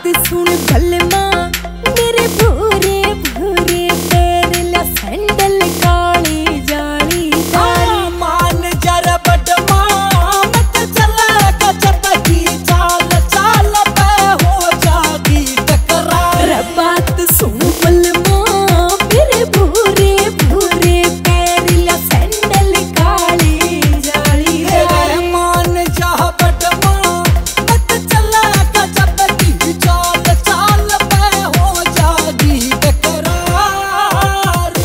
बात सुन बलमा मेरे भूरे भूरे पैर ला सैंडल काली जाली जाली। मान जरा बडमा मत चला गजब की चाल चाल पे हो जागी टकरार। बात सुन बलमा मेरे भूरे भूरे पैर ला सैंडल काली जाली जाली। मान जा बडमा मत चला गजब की चाल चाल पे हो जागी टकरार।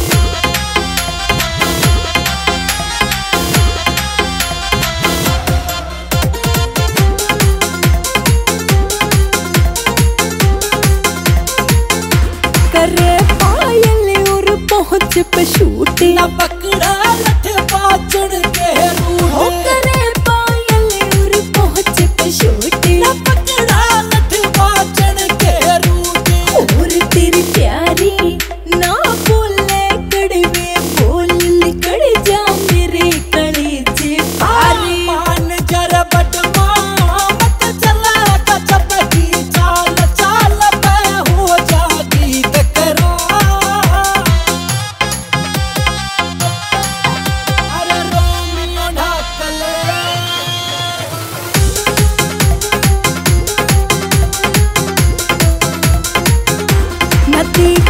करे पायल और पहुंच पे शूटे ना पकड़ा लठ बाजड़ के रूह। करे पायल और पहुंच पे शूटे ना पकड़ा लठ बाजड़ के रूह। और तेरी प्यारी ना बोले कड़वे बोल निकल जा मेरे कलेजे भारी। मान जरा बडमा मत चला गजब की चाल चाल पे हो जागी टकरार। अरे रोमियो ढाकले नदी